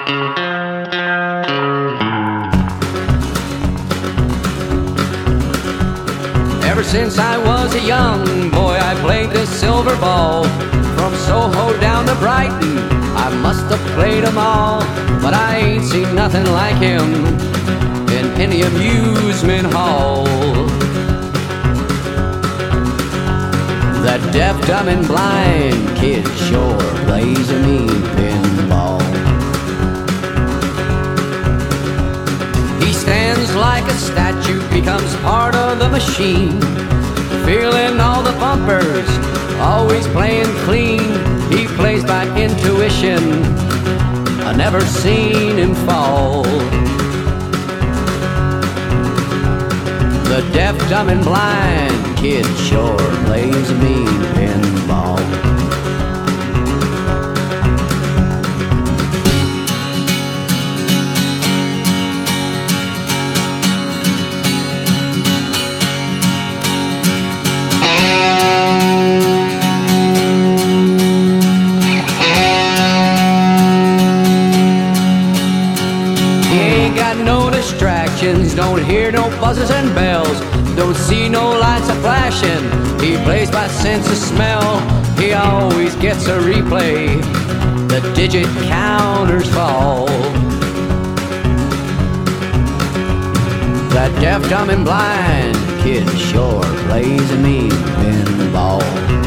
Ever since I was a young boy, I played the silver ball. From Soho down to Brighton, I must have played 'em all. But I ain't seen nothing like him in any amusement hall. That deaf, dumb, and blind kid sure plays a mean pinball. He stands like a statue, becomes part of the machine, feeling all the bumpers, always playing clean. He plays by intuition, I never seen him fall. The deaf, dumb, and blind kid sure plays a mean pinball. No distractions, don't hear no buzzes and bells, don't see no lights a-flashing. He plays by sense of smell, he always gets a replay, the digit counters fall. That deaf, dumb, and blind kid sure plays a mean pinball.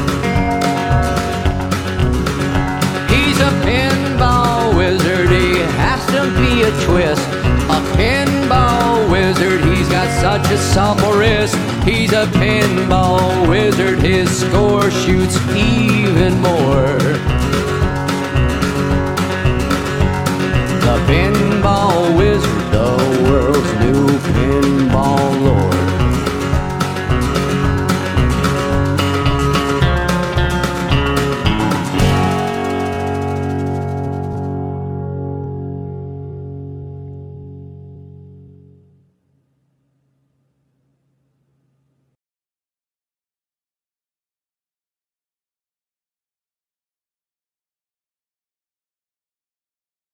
He's a pinball wizard, he has to be a twist. A pinball wizard, he's got such a supple wrist. He's a pinball wizard, his score shoots even more. The pinball